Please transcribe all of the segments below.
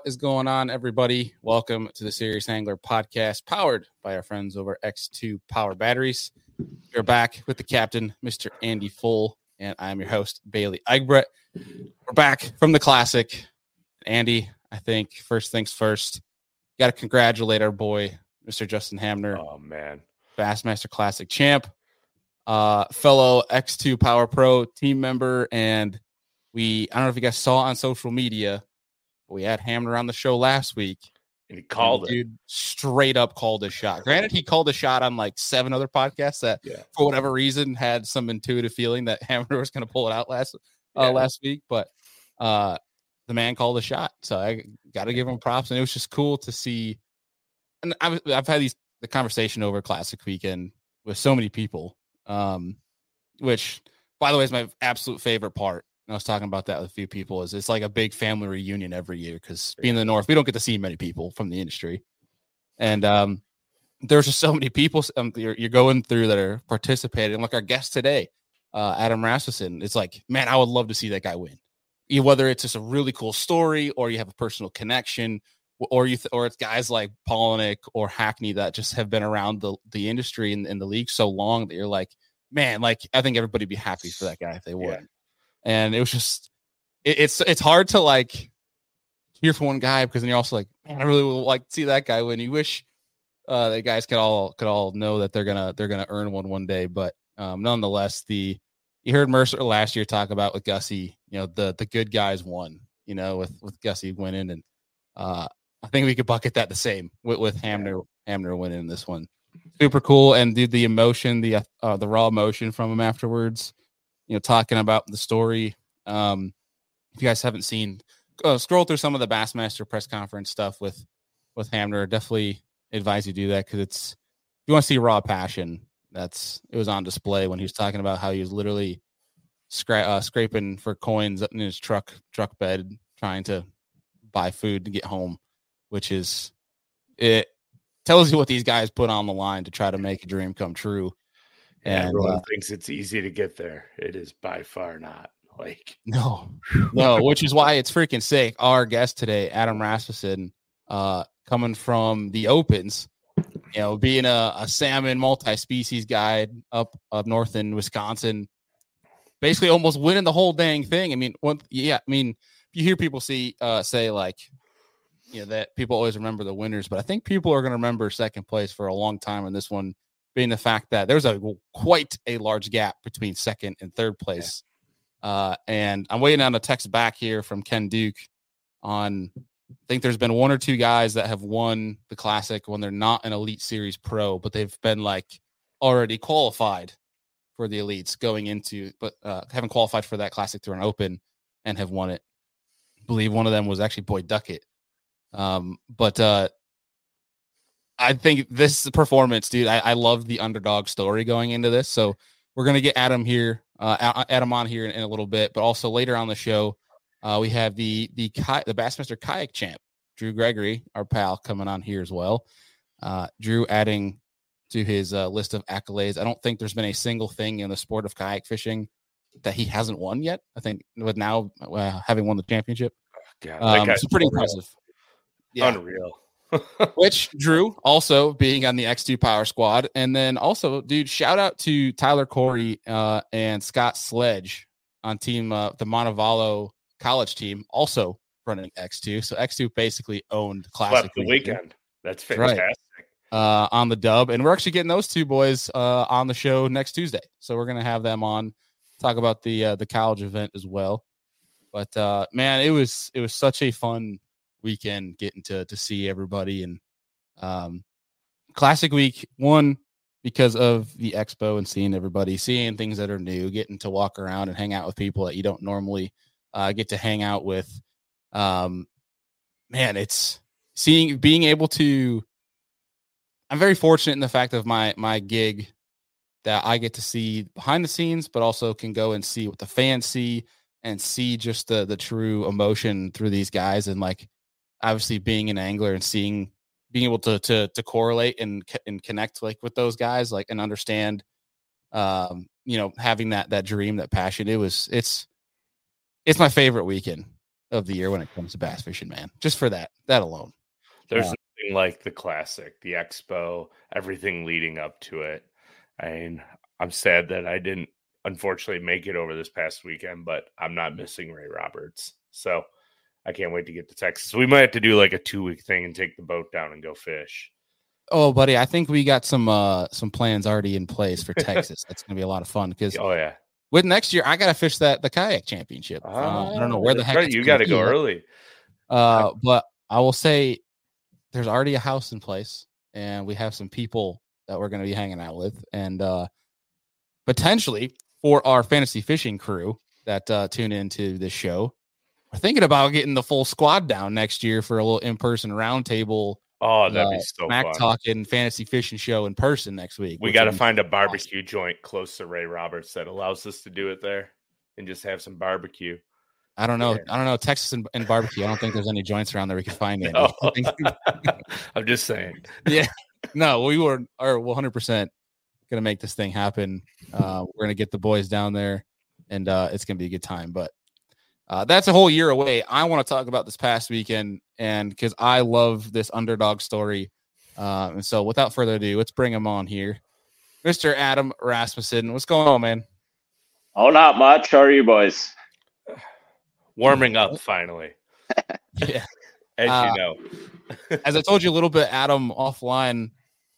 What is going on, everybody? Welcome to the Serious Angler podcast, powered by our friends over X2 Power Batteries. We're back with the captain, Mr. Andy Full, and I'm your host, Bailey Eichbrett. We're back from the Classic. Andy, I think first things first, got to congratulate our boy, Mr. Justin Hamner. Oh, man. Bassmaster Classic champ, fellow X2 Power Pro team member, and I don't know if you guys saw on social media, we had Hamner on the show last week. And he called it. Dude straight up called a shot. Granted, he called a shot on like 7 other podcasts that, for whatever reason, had some intuitive feeling that Hamner was going to pull it out last week. But the man called a shot. So I got to give him props. And it was just cool to see. And I've had the conversation over Classic weekend with so many people, which, by the way, is my absolute favorite part. I was talking about that with a few people. It's like a big family reunion every year because being in the North, we don't get to see many people from the industry. And there's just so many people you're going through that are participating. Like our guest today, Adam Rasmussen. It's like, man, I would love to see that guy win. Whether it's just a really cool story or you have a personal connection, or it's guys like Palaniuk or Hackney that just have been around the industry and the league so long that you're like, man, like I think everybody would be happy for that guy if they won. Yeah. And it was just, it's hard to like hear from one guy because then you're also like, man, I really would like to see that guy win. You wish the guys could all know that they're gonna earn one day. But nonetheless, you heard Mercer last year talk about with Gussie, the good guys won, with Gussie winning, and I think we could bucket that the same with Hamner winning in this one. Super cool, and the emotion, the raw emotion from him afterwards. Talking about the story. If you guys haven't seen, scroll through some of the Bassmaster press conference stuff with Hamner. Definitely advise you do that because if you want to see raw passion, it was on display when he was talking about how he was literally scraping for coins in his truck bed, trying to buy food to get home, which is, it tells you what these guys put on the line to try to make a dream come true. And everyone thinks it's easy to get there. It is by far not. No, which is why it's freaking sick. Our guest today, Adam Rasmussen, coming from the Opens, being a salmon multi-species guide up north in Wisconsin, basically almost winning the whole dang thing. I mean, you hear people say like, that people always remember the winners, but I think people are going to remember second place for a long time in this one, being the fact that there's quite a large gap between second and third place. And I'm waiting on a text back here from Ken Duke on, I think there's been 1 or 2 guys that have won the Classic when they're not an Elite Series pro, but they've been like already qualified for the Elites going into, but haven't qualified for that Classic through an Open and have won it. I believe one of them was actually Boyd Duckett. But I think this performance, dude, I love the underdog story going into this. So we're going to get Adam on here in a little bit, but also later on the show, we have the Bassmaster kayak champ, Drew Gregory, our pal, coming on here as well. Drew adding to his list of accolades. I don't think there's been a single thing in the sport of kayak fishing that he hasn't won yet. I think with now having won the championship, it's pretty impressive. Yeah. Unreal. Which Drew also being on the X2 Power Squad, and then also, dude, shout out to Tyler Corey and Scott Sledge on team the Montevallo college team, also running X2. So X2 basically owned Classic the weekend. That's fantastic. Right. On the dub, and we're actually getting those two boys on the show next Tuesday. So we're gonna have them on, talk about the college event as well. But man, it was such a fun weekend getting to see everybody, and Classic week one because of the expo and seeing everybody, seeing things that are new, getting to walk around and hang out with people that you don't normally get to hang out with. Man, it's being able to, I'm very fortunate in the fact of my gig that I get to see behind the scenes, but also can go and see what the fans see and see just the true emotion through these guys. And like, obviously being an angler and being able to correlate and connect like with those guys, like, and understand, having that dream, that passion. It's my favorite weekend of the year when it comes to bass fishing, man. Just for that alone. There's nothing like the classic, the expo, everything leading up to it. I mean, I'm sad that I didn't unfortunately make it over this past weekend, but I'm not missing Ray Roberts. So I can't wait to get to Texas. We might have to do like a 2-week thing and take the boat down and go fish. Oh, buddy, I think we got some plans already in place for Texas. That's gonna be a lot of fun because with next year I gotta fish the kayak championship. I don't know where the heck you got to go early. But I will say there's already a house in place, and we have some people that we're gonna be hanging out with, and potentially for our fantasy fishing crew that tune into this show, we're thinking about getting the full squad down next year for a little in-person roundtable. Oh, that'd be so fun. Talking fantasy fishing show in person next week. We got to find a barbecue joint close to Ray Roberts that allows us to do it there and just have some barbecue. I don't know. Yeah. I don't know. Texas and barbecue. I don't think there's any joints around there we can find. No. I'm just saying. Yeah. No, we are 100% going to make this thing happen. We're going to get the boys down there, and it's going to be a good time. But that's a whole year away. I want to talk about this past weekend, and because I love this underdog story. And so without further ado, let's bring him on here. Mr. Adam Rasmussen. What's going on, man? Oh, not much. How are you boys? Warming up finally. Yeah. As you know. As I told you a little bit, Adam, offline,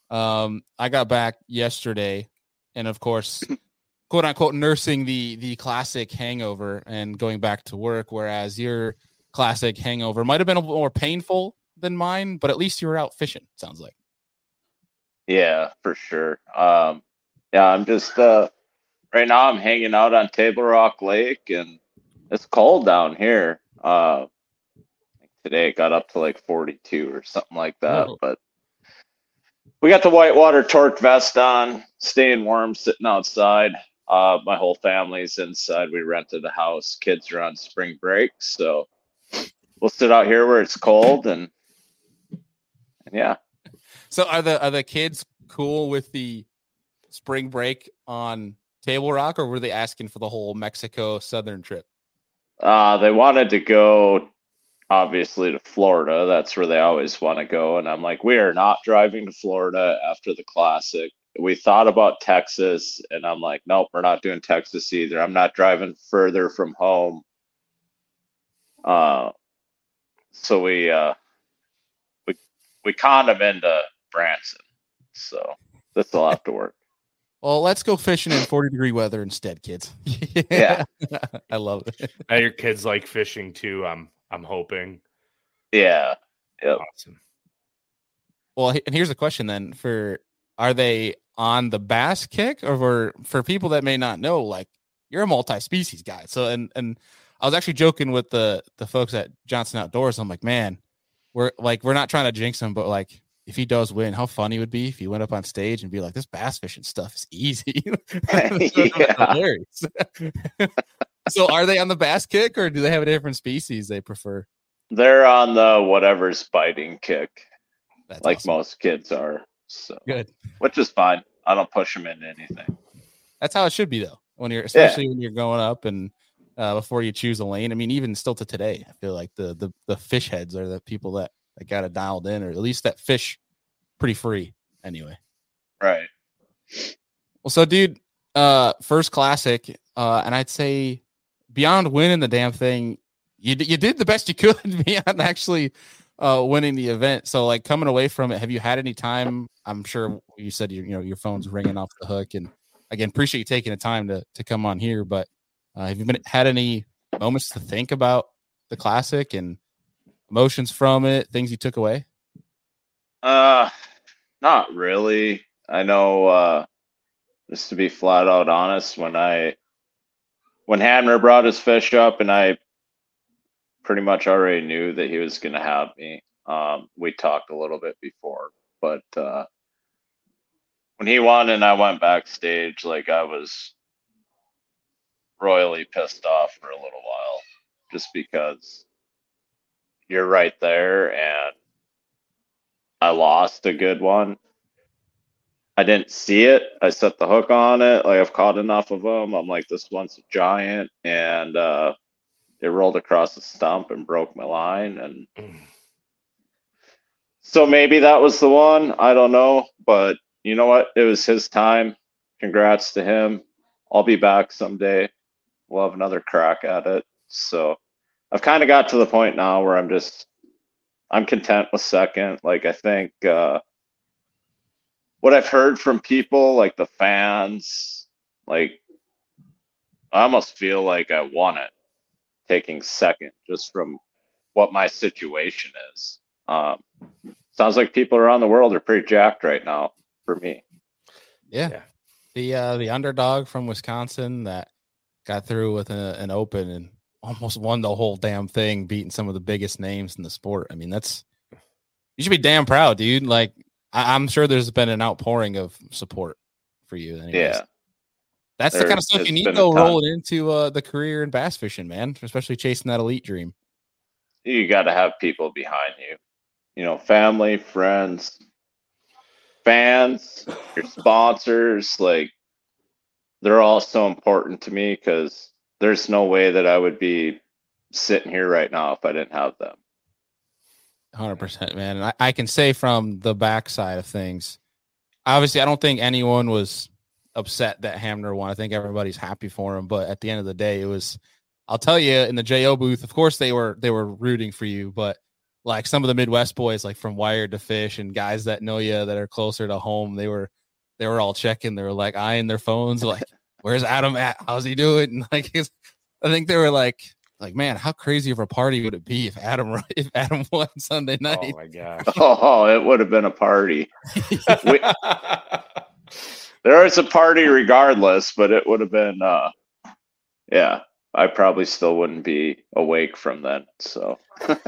I got back yesterday, and of course, quote unquote, nursing the classic hangover and going back to work, whereas your classic hangover might have been a little more painful than mine, but at least you were out fishing, sounds like. Yeah, for sure. I'm just right now I'm hanging out on Table Rock Lake, and it's cold down here. Today it got up to like 42 or something like that. Whoa. But we got the whitewater torque vest on, staying warm, sitting outside. My whole family's inside. We rented a house. Kids are on spring break, so we'll sit out here where it's cold and yeah. So are the kids cool with the spring break on Table Rock, or were they asking for the whole Mexico southern trip? They wanted to go, obviously, to Florida. That's where they always want to go. And I'm like, we are not driving to Florida after the Classic. We thought about Texas, and I'm like, nope, we're not doing Texas either. I'm not driving further from home. So we conned them into Branson. So this will have to work. Well, let's go fishing in 40-degree weather instead, kids. Yeah. I love it. Now your kids like fishing too, I'm hoping. Yeah. Yep. Awesome. Well, and here's a question then: are they on the bass kick, or for people that may not know, like, you're a multi-species guy. So and I was actually joking with the folks at Johnson Outdoors. I'm like, man, we're not trying to jinx him, but like, if he does win, how funny it would be if he went up on stage and be like, this bass fishing stuff is easy. So are they on the bass kick, or do they have a different species they prefer? They're on the whatever's biting kick. That's like awesome. Most kids are. So good. Which is fine. I don't push them into anything. That's how it should be though. When you're going up and before you choose a lane. I mean, even still to today, I feel like the fish heads are the people that got it dialed in, or at least that fish pretty free anyway. Right. Well, so dude, first Classic, and I'd say beyond winning the damn thing, you did the best you could beyond actually winning the event. So like, coming away from it, have you had any time? I'm sure you said your phone's ringing off the hook, and again, appreciate you taking the time to come on here, but have you had any moments to think about the Classic and emotions from it, things you took away? Not really. I know, just to be flat out honest, when Hamner brought his fish up, and I pretty much already knew that he was going to have me. We talked a little bit before, but when he won and I went backstage, like, I was royally pissed off for a little while, just because you're right there and I lost a good one. I didn't see it. I set the hook on it. Like, I've caught enough of them. I'm like, this one's a giant. And it rolled across the stump and broke my line. And so maybe that was the one. I don't know. But you know what? It was his time. Congrats to him. I'll be back someday. We'll have another crack at it. So I've kind of got to the point now where I'm content with second. Like, I think what I've heard from people, like the fans, like, I almost feel like I won it taking second just from what my situation is. Sounds like people around the world are pretty jacked right now for me. Yeah. The underdog from Wisconsin that got through with an open and almost won the whole damn thing, beating some of the biggest names in the sport. I mean, you should be damn proud, dude. Like, I'm sure there's been an outpouring of support for you. Anyways. Yeah. That's the kind of stuff you need to go rolling into the career in bass fishing, man, especially chasing that elite dream. You got to have people behind you, you know, family, friends, fans, your sponsors. Like, they're all so important to me because there's no way that I would be sitting here right now if I didn't have them. 100%, man. And I can say from the backside of things, obviously, I don't think anyone was upset that Hamner won. I think everybody's happy for him. But at the end of the day, I'll tell you, in the JO booth, of course they were rooting for you, but like some of the Midwest boys, like from Wired to Fish and guys that know you that are closer to home, they were all checking. They were like eyeing their phones, like, where's Adam at? How's he doing? And like, I think they were like, man, how crazy of a party would it be if Adam won Sunday night? Oh my gosh! Oh, it would have been a party. There was a party regardless, but it would have been, yeah. I probably still wouldn't be awake from then. So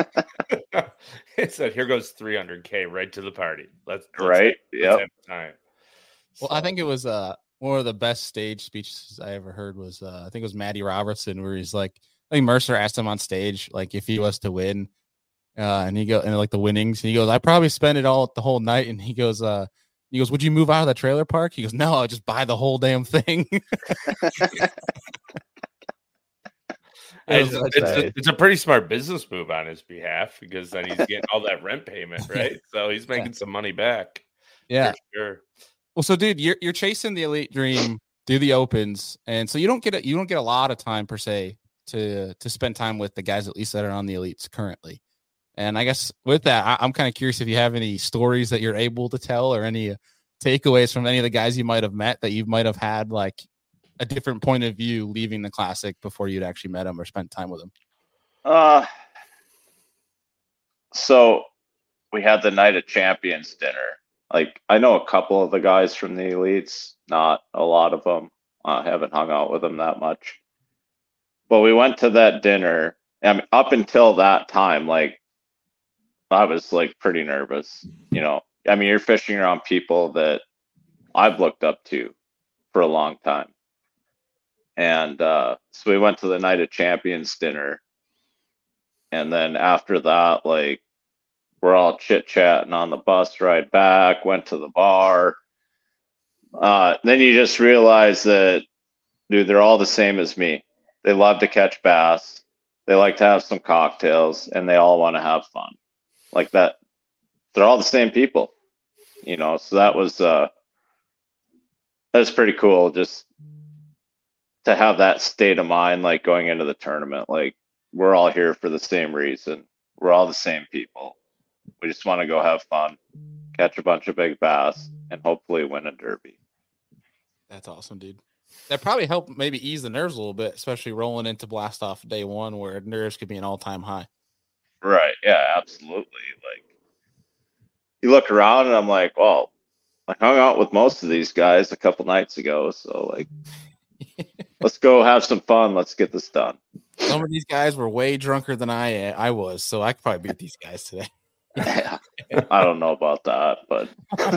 it said, "Here goes 300K right to the party." Let's right. Yep. Time. Well, I think it was one of the best stage speeches I ever heard was I think it was Matty Robertson, where he's like, I think Mercer asked him on stage, like, if he was to win, and like the winnings, and he goes, I probably spend it all the whole night, and he goes, would you move out of the trailer park? He goes, no, I'll just buy the whole damn thing. It's a pretty smart business move on his behalf because then he's getting all that rent payment, right? So he's making some money back. Yeah, sure. Well, so dude, you're chasing the elite dream, do the opens, and so you don't get a lot of time per se to spend time with the guys at least that are on the elites currently. And I guess with that, I'm kind of curious if you have any stories that you're able to tell or any takeaways from any of the guys you might have met that you might have had like a different point of view leaving the Classic before you'd actually met him or spent time with him. So we had the Night of Champions dinner. Like, I know a couple of the guys from the elites, not a lot of them. I haven't hung out with them that much. But we went to that dinner. I mean, up until that time, like, I was like pretty nervous, you know. I mean, you're fishing around people that I've looked up to for a long time. And so we went to the Night of Champions dinner. And then after that, like, we're all chit-chatting on the bus ride back, went to the bar. Then you just realize that, dude, they're all the same as me. They love to catch bass. They like to have some cocktails, and they all want to have fun. Like that. They're all the same people, you know? So that was pretty cool, just to have that state of mind, like going into the tournament. Like, we're all here for the same reason. We're all the same people. We just want to go have fun, catch a bunch of big bass, and hopefully win a derby. That's awesome, dude. That probably helped maybe ease the nerves a little bit, especially rolling into blast off day one where nerves could be an all-time high. Right. Yeah, absolutely. Like, you look around and I'm like, well, I hung out with most of these guys a couple nights ago. So, like, let's go have some fun. Let's get this done. Some of these guys were way drunker than I was, so I could probably beat these guys today. Yeah, I don't know about that, but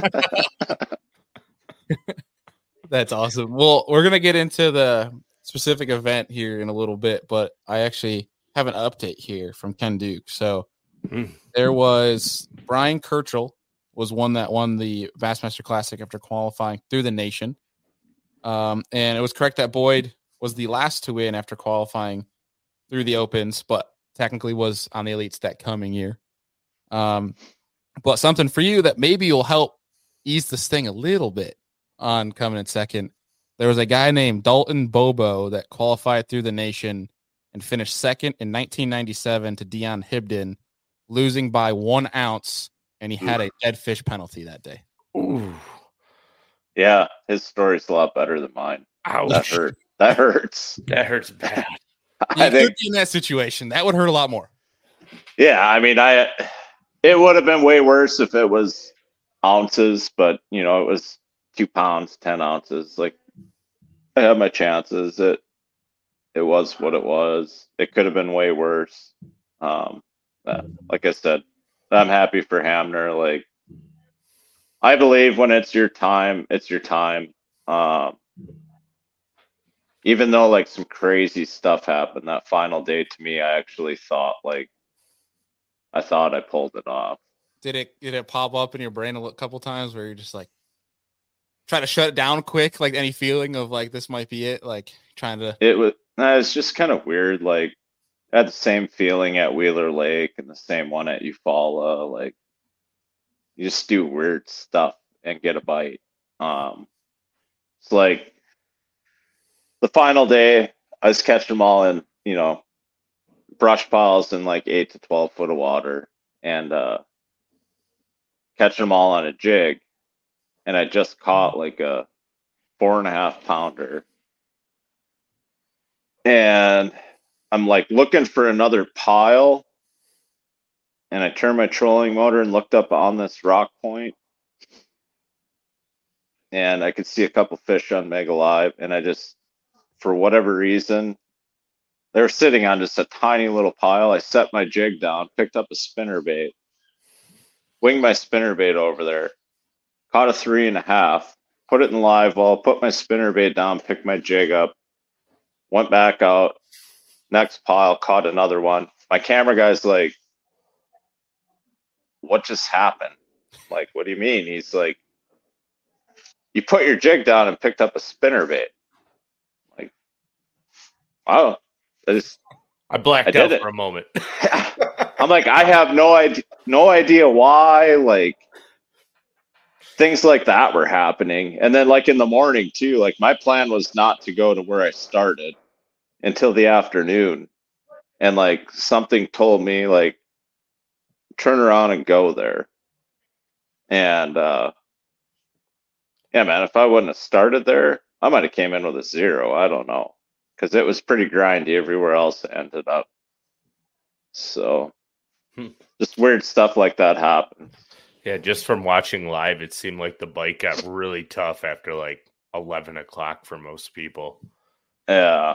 that's awesome. Well, we're gonna get into the specific event here in a little bit, but I actually have an update here from Ken Duke. So there was Brian Kirchel was one that won the Bassmaster Classic after qualifying through the nation, and it was correct that Boyd was the last to win after qualifying through the opens, but technically was on the elites that coming year. But something for you that maybe will help ease the sting a little bit on coming in second. There was a guy named Dalton Bobo that qualified through the nation and finished second in 1997 to Dion Hibden, losing by 1 ounce, and he had a dead fish penalty that day. Ooh. Yeah, his story's a lot better than mine. Ouch. That hurts. That hurts bad. I think in that situation, that would hurt a lot more. Yeah, I mean, it would have been way worse if it was ounces, but it was 2 pounds, 10 ounces. Like, I had my chances. It was what it was. It could have been way worse. Like I said, I'm happy for Hamner. Like, I believe when it's your time, it's your time. Even though like some crazy stuff happened that final day, to me, I actually thought I pulled it off. Did it pop up in your brain a couple times where you're just like try to shut it down quick, like any feeling of like this might be it, like trying to? It's just kind of weird. Like, I had the same feeling at Wheeler Lake and the same one at Eufaula. Like, you just do weird stuff and get a bite. It's like the final day, I was catching them all in, brush piles in like 8 to 12 foot of water, and catching them all on a jig. And I just caught like a 4.5 pounder. And I'm like looking for another pile. And I turned my trolling motor and looked up on this rock point. And I could see a couple fish on Mega Live. And I just, for whatever reason, they were sitting on just a tiny little pile. I set my jig down, picked up a spinnerbait, winged my spinnerbait over there, caught a 3.5, put it in live well, put my spinnerbait down, picked my jig up, went back out, next pile, caught another one. My camera guy's like, what just happened? Like, what do you mean? He's like, you put your jig down and picked up a spinnerbait. Like, wow. I blacked out for a moment. I'm like, I have no idea why. Like, things like that were happening. And then like in the morning too, like my plan was not to go to where I started until the afternoon. And like something told me like, turn around and go there. And yeah, man, if I wouldn't have started there, I might have came in with a 0. I don't know. Because it was pretty grindy everywhere else it ended up. So just weird stuff like that happened. Yeah, just from watching live, it seemed like the bite got really tough after like 11 o'clock for most people. Yeah.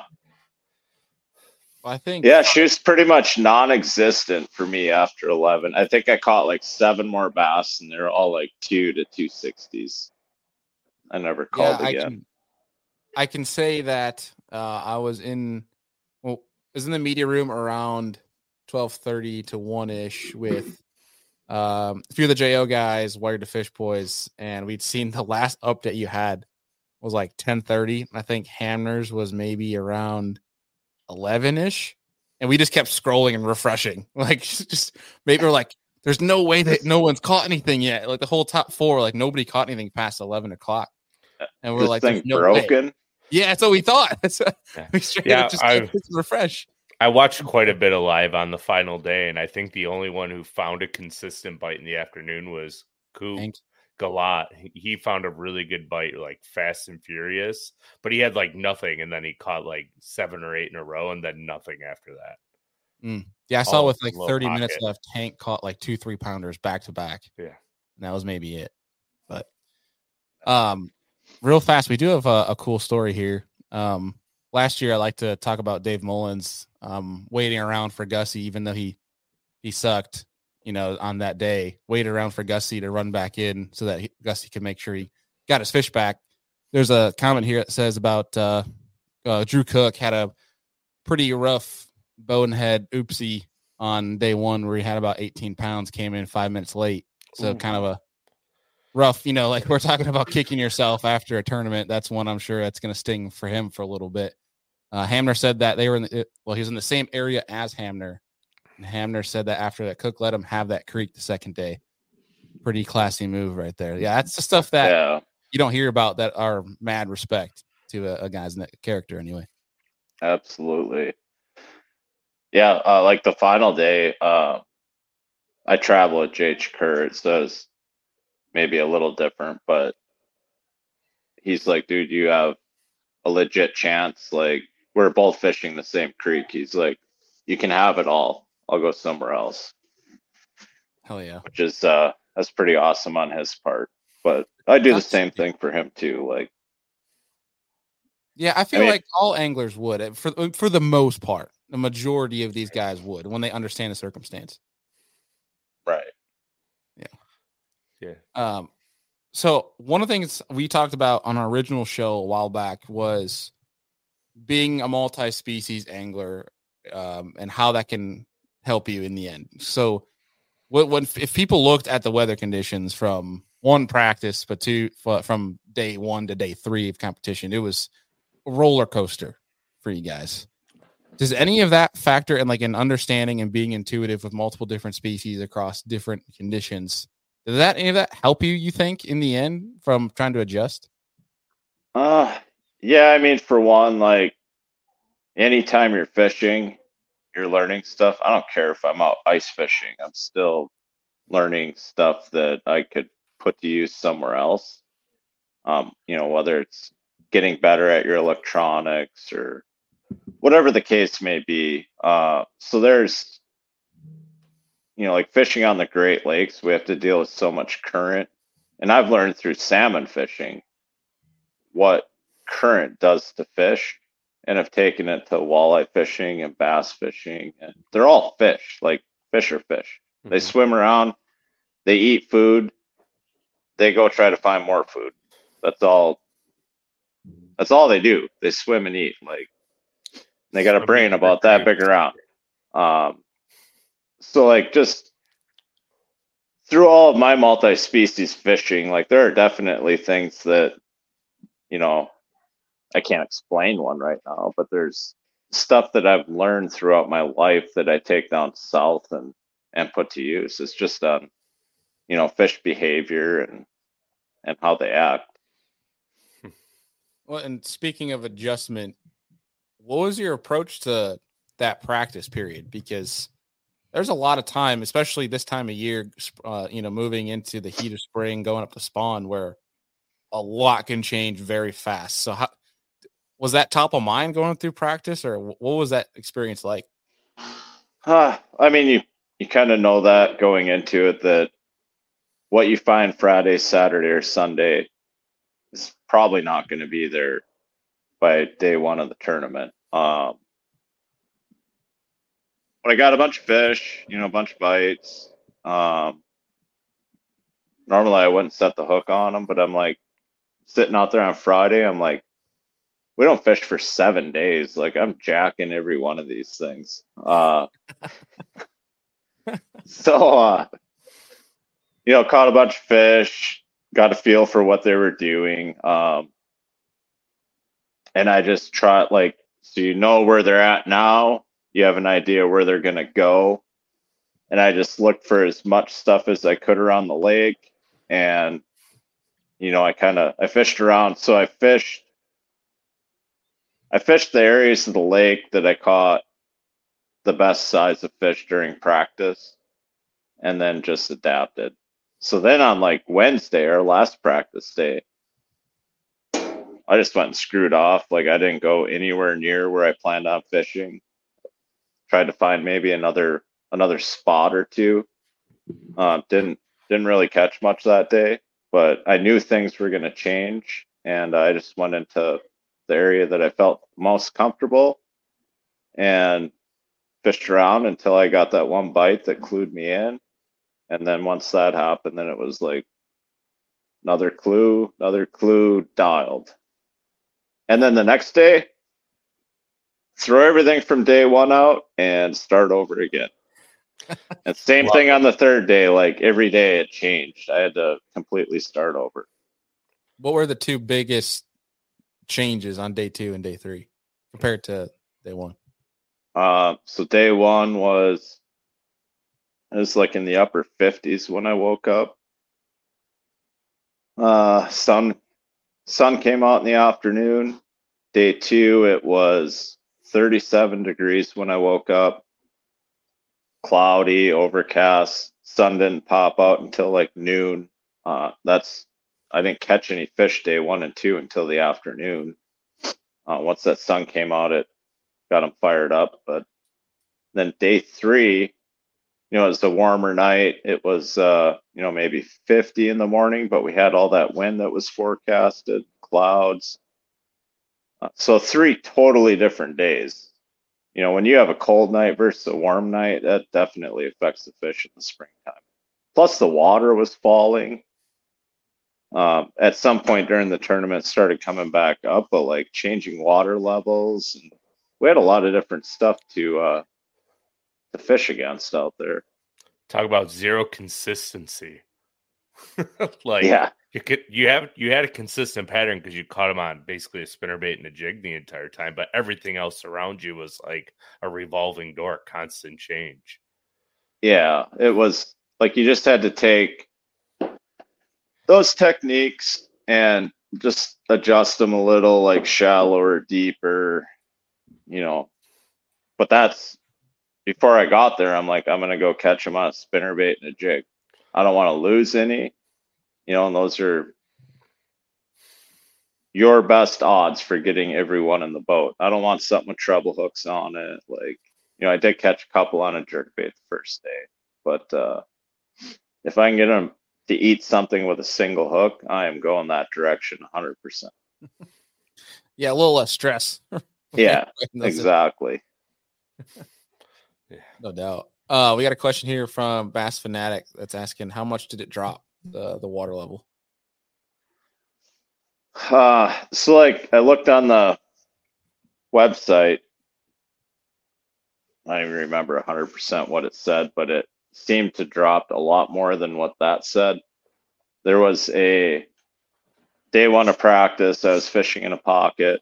I think. Yeah, she was pretty much non-existent for me after 11. I think I caught like 7 more bass, and they're all like 2 to 260s. I never called again. I can say that I was in the media room around 12:30 to 1-ish with a few of the JO guys, Wired to Fish boys, and we'd seen the last update you had was like 10:30. I think Hamner's was maybe around 11-ish, and we just kept scrolling and refreshing. Like, just maybe we're like, there's no way that no one's caught anything yet. Like the whole top 4, like nobody caught anything past 11 o'clock, and we're this like, thing no broken. Way. Yeah, that's what we thought. We just refresh. I watched quite a bit of live on the final day, and I think the only one who found a consistent bite in the afternoon was Coop Galat. He found a really good bite, like fast and furious, but he had like nothing, and then he caught like 7 or 8 in a row, and then nothing after that. Yeah, I saw with like 30 minutes left, Hank caught like 2-3 pounders back to back. Yeah, and that was maybe it. But real fast, we do have a cool story here. Last year, I like to talk about Dave Mullins waiting around for Gussie, even though he sucked, on that day, waited around for Gussie to run back in so that Gussie could make sure he got his fish back. There's a comment here that says about Drew Cook had a pretty rough bonehead oopsie on day 1 where he had about 18 pounds, came in 5 minutes late. So kind of a rough, like we're talking about kicking yourself after a tournament. That's one I'm sure that's going to sting for him for a little bit. Hamner said that they were he was in the same area as Hamner. And Hamner said that after that, Cook let him have that creek the second day. Pretty classy move right there. Yeah, that's the stuff that you don't hear about that are mad respect to a guy's character anyway. Absolutely. Yeah, like the final day, I travel with J.H. Kerr, so it's maybe a little different, but he's like, dude, you have a legit chance. Like, we're both fishing the same creek. He's like, you can have it all. I'll go somewhere else. Hell yeah. Which is that's pretty awesome on his part. But I do the same thing for him too. Like, yeah, I mean, like all anglers would for the most part. The majority of these guys would when they understand the circumstance. Right. Yeah. So one of the things we talked about on our original show a while back was being a multi-species angler, and how that can help you in the end. So if people looked at the weather conditions from one practice, but from day 1 to day 3 of competition, it was a roller coaster for you guys. Does any of that factor in like an understanding and being intuitive with multiple different species across different conditions? Does any of that help you think, in the end from trying to adjust? Yeah, I mean, for one, like anytime you're fishing, you're learning stuff. I don't care if I'm out ice fishing. I'm still learning stuff that I could put to use somewhere else. Whether it's getting better at your electronics or whatever the case may be. So there's, like fishing on the Great Lakes, we have to deal with so much current. And I've learned through salmon fishing what current does to fish, and have taken it to walleye fishing and bass fishing. And they're all fish, like fish are fish. Mm-hmm. They swim around, they eat food, they go try to find more food. That's all they do. They swim and eat. Like, they got a brain about that big around. So like just through all of my multi-species fishing, like there are definitely things that, I can't explain one right now, but there's stuff that I've learned throughout my life that I take down south and put to use. It's just on, fish behavior and how they act. Well, and speaking of adjustment, what was your approach to that practice period? Because there's a lot of time, especially this time of year, moving into the heat of spring, going up to spawn, where a lot can change very fast. So was that top of mind going through practice, or what was that experience like? I mean, you kind of know that going into it, that what you find Friday, Saturday, or Sunday is probably not going to be there by day 1 of the tournament. But I got a bunch of fish, a bunch of bites. Normally I wouldn't set the hook on them, but I'm like sitting out there on Friday. I'm like, we don't fish for 7 days. Like, I'm jacking every one of these things. Caught a bunch of fish, got a feel for what they were doing. And I just try, so where they're at now, you have an idea where they're going to go. And I just looked for as much stuff as I could around the lake. And, I fished around. So I fished the areas of the lake that I caught the best size of fish during practice, and then just adapted. So then on Wednesday, our last practice day, I just went and screwed off. Like, I didn't go anywhere near where I planned on fishing. Tried to find maybe another spot or two. Didn't really catch much that day, but I knew things were going to change, and I just went into the area that I felt most comfortable and fished around until I got that one bite that clued me in. And then once that happened, then it was like another clue, dialed. And then the next day, throw everything from day 1 out and start over again. And same thing on the third day. Like, every day it changed. I had to completely start over. What were the 2 biggest changes on day 2 and day 3 compared to day one? So day one it was like in the upper 50s when I woke up. Sun came out in the afternoon. Day two, it was 37 degrees when I woke up. Cloudy, overcast. Sun didn't pop out until like noon. I didn't catch any fish day one and two until the afternoon. Once that sun came out, it got them fired up. But then day three, it was a warmer night. It was, maybe 50 in the morning, but we had all that wind that was forecasted, clouds. So 3 totally different days. When you have a cold night versus a warm night, that definitely affects the fish in the springtime. Plus the water was falling. At some point during the tournament, it started coming back up, but like changing water levels. And we had a lot of different stuff to fish against out there. Talk about zero consistency. Yeah. You had a consistent pattern because you caught them on basically a spinnerbait and a jig the entire time, but everything else around you was like a revolving door, constant change. Yeah, it was like you just had to take those techniques and just adjust them a little, like shallower, deeper, But that's before I got there. I'm like, I'm gonna go catch them on a spinnerbait and a jig. I don't want to lose any. And those are your best odds for getting everyone in the boat. I don't want something with treble hooks on it. Like, I did catch a couple on a jerkbait the first day, but if I can get them to eat something with a single hook, I am going that direction 100%. Yeah, a little less stress. Yeah, exactly. No doubt. We got a question here from Bass Fanatic that's asking, how much did it drop, the water level? So like I looked on the website. I don't even remember 100% what it said, but it seemed to drop a lot more than what that said. There was a day one of practice. I was fishing in a pocket.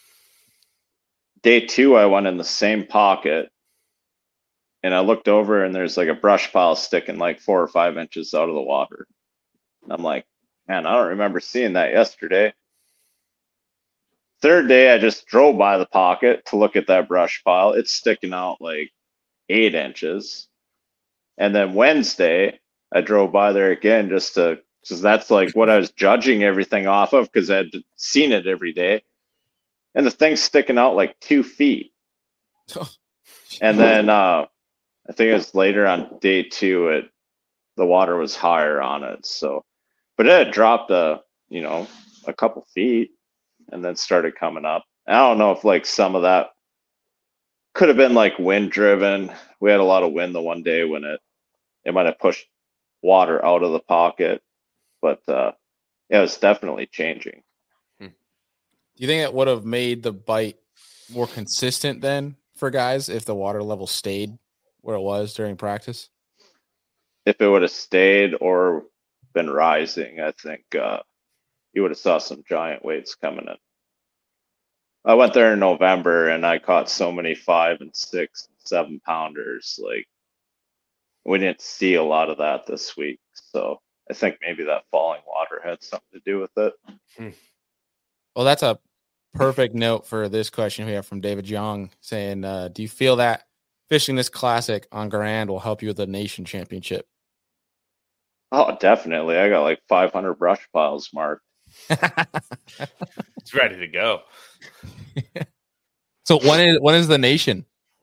Day two, I went in the same pocket. And I looked over and there's like a brush pile sticking like 4 or 5 inches out of the water. And I'm like, man, I don't remember seeing that yesterday. Third day, I just drove by the pocket to look at that brush pile. It's sticking out like 8 inches. And then Wednesday, I drove by there again because that's like what I was judging everything off of because I had seen it every day. And the thing's sticking out like 2 feet. And then I think it was later on day two, the water was higher on it. So, but it had dropped a couple feet and then started coming up. I don't know if like some of that could have been like wind driven. We had a lot of wind the one day when it might have pushed water out of the pocket, but it was definitely changing. Do you think it would have made the bite more consistent then for guys if the water level stayed where it was during practice? If it would have stayed or been rising, I think you would have saw some giant weights coming in. I went there in November and I caught so many 5 and 6 and 7 pounders. Like, we didn't see a lot of that this week. So I think maybe that falling water had something to do with it. Well, that's a perfect note for this question we have from David Young saying, do you feel that fishing this classic on Grand will help you with the nation championship? Oh, definitely. I got like 500 brush piles marked. It's ready to go. So when is the nation?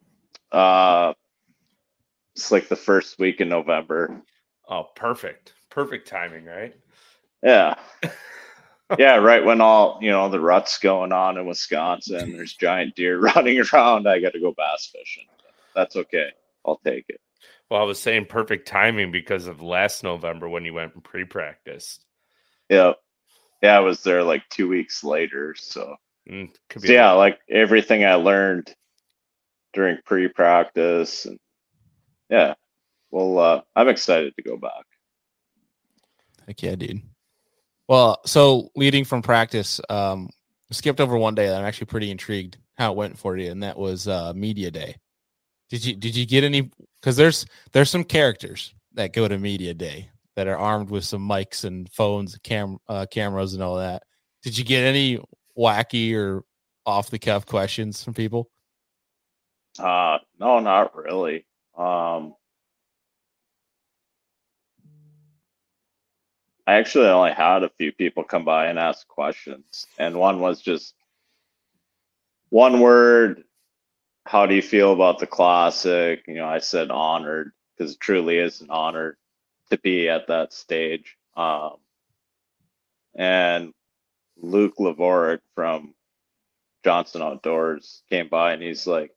It's like the first week in November. Oh, perfect. Perfect timing, right? Yeah. Yeah, right when all, the rut's going on in Wisconsin, there's giant deer running around. I got to go bass fishing. That's okay. I'll take it. Well, I was saying perfect timing because of last November when you went from pre-practice. Yeah. Yeah, I was there like 2 weeks later. So, yeah, like everything I learned during pre-practice. And yeah, well, I'm excited to go back. Heck yeah, dude. Well, so leading from practice, skipped over one day that I'm actually pretty intrigued how it went for you, and that was media day. Did you get any? Because there's some characters that go to media day that are armed with some mics and phones, cameras, and all that. Did you get any wacky or off the cuff questions from people? No, not really. I actually only had a few people come by and ask questions, and one was just one word. How do you feel about the Classic? I said honored, because it truly is an honor to be at that stage. And Luke Lavoric from Johnson Outdoors came by, and he's like,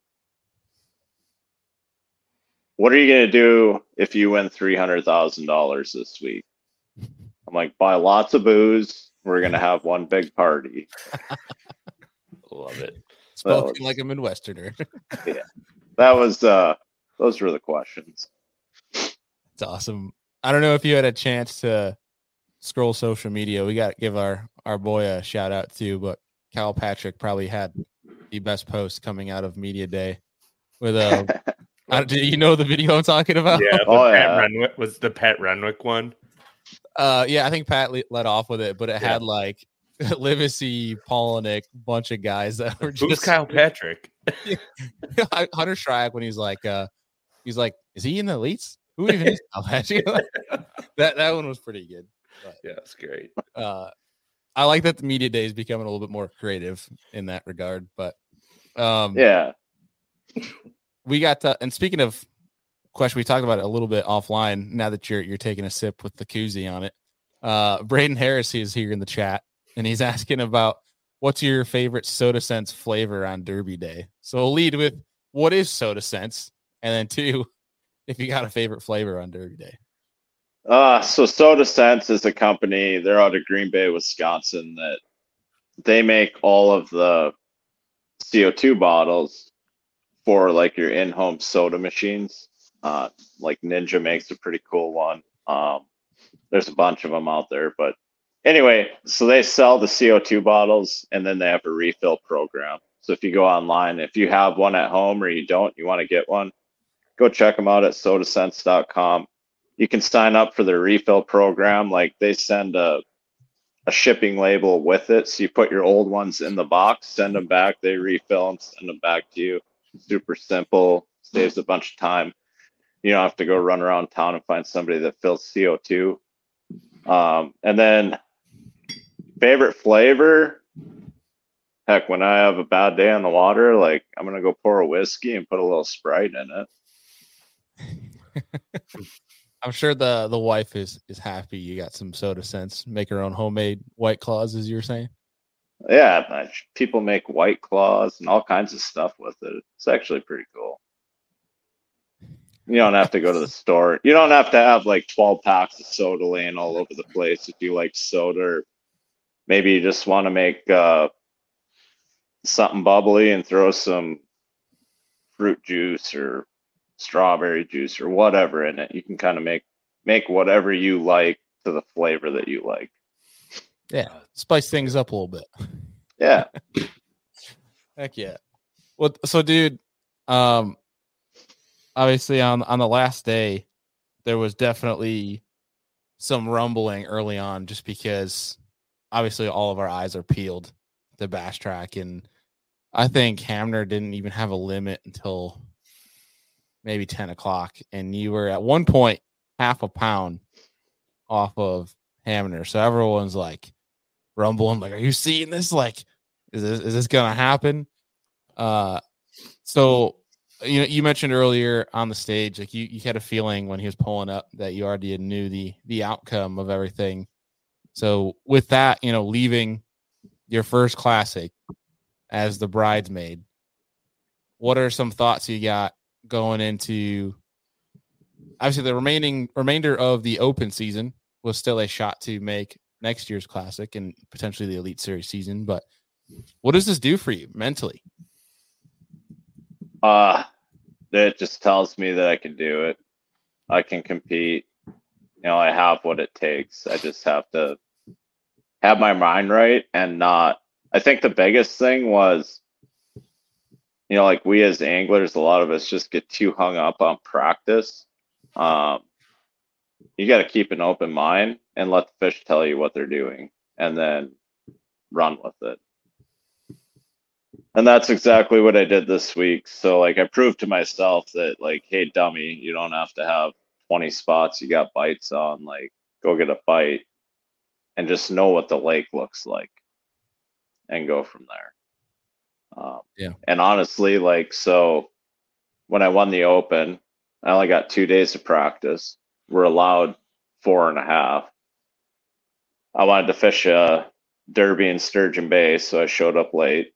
"What are you going to do if you win $300,000 this week?" I'm like, "Buy lots of booze. We're going to have one big party." Love it. Spoken like a Midwesterner. Yeah, those were the questions. It's awesome. I don't know if you had a chance to scroll social media. We got to give our boy a shout out too, but Cal Patrick probably had the best post coming out of media day with do you know the video I'm talking about? Yeah, Renwick was the Pat Renwick one. Yeah, I think Pat led off with it, but it had like Livesey, Polinick, bunch of guys that were just. Who's Kyle Patrick? Hunter Shryack, when he's like, is he in the elites? Who even is Kyle Patrick? that one was pretty good. But, yeah, it's great. I like that the media day is becoming a little bit more creative in that regard. But we got to, and speaking of question, we talked about it a little bit offline. Now that you're taking a sip with the koozie on it, Braden Harris is here in the chat, and he's asking about what's your favorite Soda Sense flavor on Derby Day. So we'll lead with what is Soda Sense, and then 2, if you got a favorite flavor on Derby Day. So Soda Sense is a company. They're out of Green Bay, Wisconsin. That they make all of the CO2 bottles for like your in-home soda machines. Like Ninja makes a pretty cool one. There's a bunch of them out there, but anyway, so they sell the CO2 bottles, and then they have a refill program. So if you go online, if you have one at home or you don't, you want to get one, go check them out at sodasense.com. You can sign up for their refill program. Like they send a shipping label with it. So you put your old ones in the box, send them back, they refill them, send them back to you. Super simple, saves a bunch of time. You don't have to go run around town and find somebody that fills CO2. And then favorite flavor, heck, when I have a bad day on the water, like I'm going to go pour a whiskey and put a little Sprite in it. I'm sure the wife is happy you got some Soda Sense. Make her own homemade White Claws, as you were saying. Yeah, people make White Claws and all kinds of stuff with it. It's actually pretty cool. You don't have to go to the store. You don't have to have like 12 packs of soda laying all over the place if you like soda. Or maybe you just want to make something bubbly and throw some fruit juice or strawberry juice or whatever in it. You can kind of make whatever you like to the flavor that you like. Yeah, spice things up a little bit. Yeah. Heck yeah. Well, so dude, obviously on the last day, there was definitely some rumbling early on, just because obviously all of our eyes are peeled to Bass Track, and I think Hamner didn't even have a limit until maybe 10 o'clock, and you were at one point half a pound off of Hamner. So everyone's like rumbling, like, are you seeing this? Like, is this gonna happen? So you mentioned earlier on the stage, like you had a feeling when he was pulling up that you already knew the outcome of everything. So with that, leaving your first Classic as the bridesmaid, what are some thoughts you got going into, obviously the remainder of the Open season was still a shot to make next year's Classic and potentially the Elite Series season, but what does this do for you mentally? It just tells me that I can do it. I can compete. I have what it takes. I just have to have my mind right and not. I think the biggest thing was like we as anglers, a lot of us just get too hung up on practice. You got to keep an open mind and let the fish tell you what they're doing, and then run with it. And that's exactly what I did this week. So like I proved to myself that like, hey, dummy, you don't have to have 20 spots you got bites on. Like, go get a bite and just know what the lake looks like and go from there. And honestly, like, so when I won the Open, I only got 2 days of practice. We're allowed 4.5. I wanted to fish a derby in Sturgeon Bay, so I showed up late.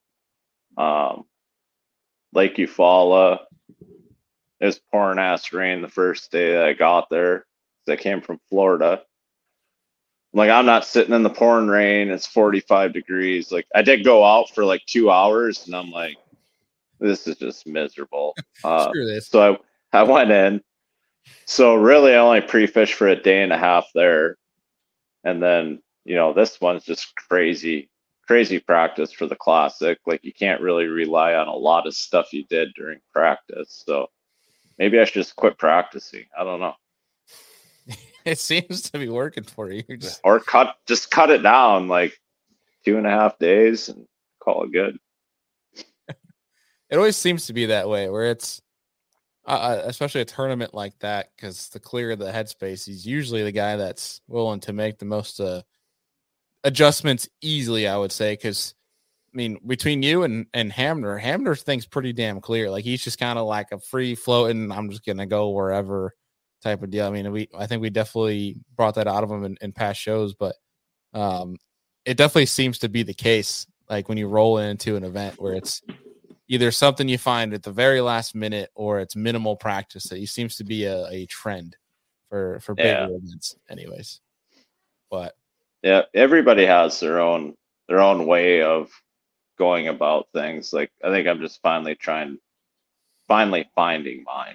Lake Eufaula, it was pouring ass rain the first day that I got there. I came from Florida. I'm like, I'm not sitting in the pouring rain. It's 45 degrees. Like, I did go out for like 2 hours, and I'm like, this is just miserable. So I went in. So really, I only pre-fished for a day and a half there, and then this one's just crazy practice for the Classic. Like, you can't really rely on a lot of stuff you did during practice. So maybe I should just quit practicing. I don't know. It seems to be working for you. Or cut it down like 2.5 days and call it good. It always seems to be that way, where it's especially a tournament like that, because the clearer the headspace, he's usually the guy that's willing to make the most adjustments easily, I would say. Because I mean, between you and Hamner thinks pretty damn clear. Like, he's just kind of like a free floating, I'm just gonna go wherever type of deal. I mean, I think we definitely brought that out of him in past shows, but it definitely seems to be the case. Like, when you roll into an event where it's either something you find at the very last minute or it's minimal practice, that he seems to be a trend for bigger events anyways. But yeah, everybody has their own way of going about things. Like, I think I'm just finally finding mine.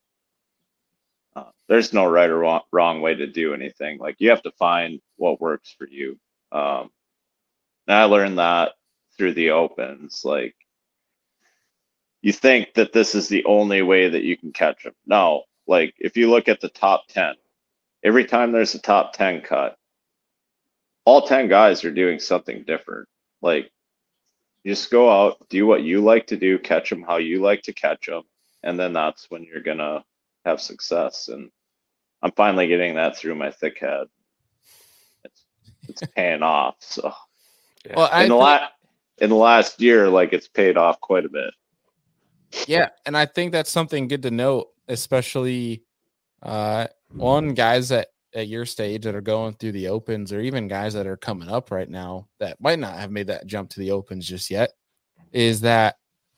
There's no right or wrong way to do anything. Like, you have to find what works for you. And I learned that through the Opens. Like, you think that this is the only way that you can catch them. No, like, if you look at the top 10, every time there's a top 10 cut, all 10 guys are doing something different. Like, you just go out, do what you like to do, catch them how you like to catch them, and then that's when you're going to have success. And I'm finally getting that through my thick head. It's paying off. So, well, in the last year, like, it's paid off quite a bit. Yeah, and I think that's something good to note, especially on guys at your stage that are going through the Opens, or even guys that are coming up right now that might not have made that jump to the Opens just yet, is that